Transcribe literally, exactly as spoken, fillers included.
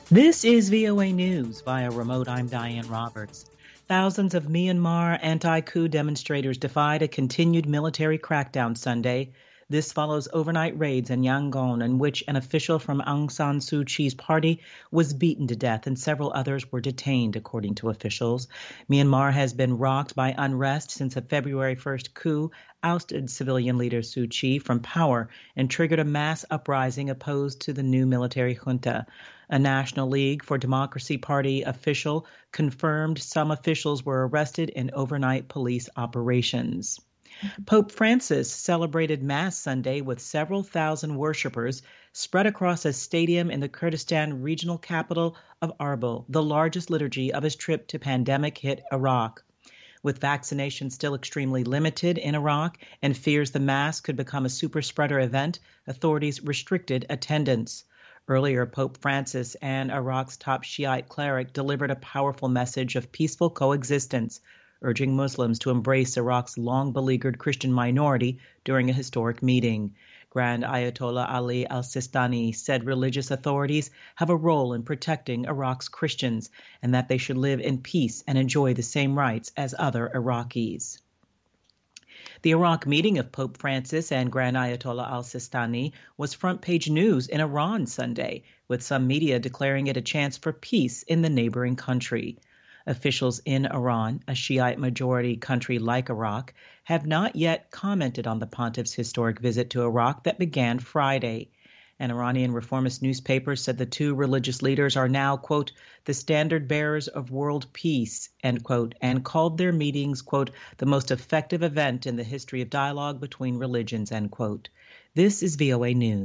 This is V O A News. Via remote, I'm Diane Roberts. Thousands of Myanmar anti-coup demonstrators defied a continued military crackdown Sunday. This follows overnight raids in Yangon in which an official from Aung San Suu Kyi's party was beaten to death and several others were detained, according to officials. Myanmar has been rocked by unrest since a February first coup ousted civilian leader Suu Kyi from power and triggered a mass uprising opposed to the new military junta. A National League for Democracy Party official confirmed some officials were arrested in overnight police operations. Pope Francis celebrated Mass Sunday with several thousand worshippers spread across a stadium in the Kurdistan regional capital of Arbil, the largest liturgy of his trip to pandemic-hit Iraq. With vaccinations still extremely limited in Iraq and fears the Mass could become a super-spreader event, authorities restricted attendance. Earlier, Pope Francis and Iraq's top Shiite cleric delivered a powerful message of peaceful coexistence, urging Muslims to embrace Iraq's long-beleaguered Christian minority during a historic meeting. Grand Ayatollah Ali al-Sistani said religious authorities have a role in protecting Iraq's Christians and that they should live in peace and enjoy the same rights as other Iraqis. The Iraq meeting of Pope Francis and Grand Ayatollah al-Sistani was front-page news in Iran Sunday, with some media declaring it a chance for peace in the neighboring country. Officials in Iran, a Shiite-majority country like Iraq, have not yet commented on the pontiff's historic visit to Iraq that began Friday. An Iranian reformist newspaper said the two religious leaders are now, quote, the standard bearers of world peace, end quote, and called their meetings, quote, the most effective event in the history of dialogue between religions, end quote. This is V O A News.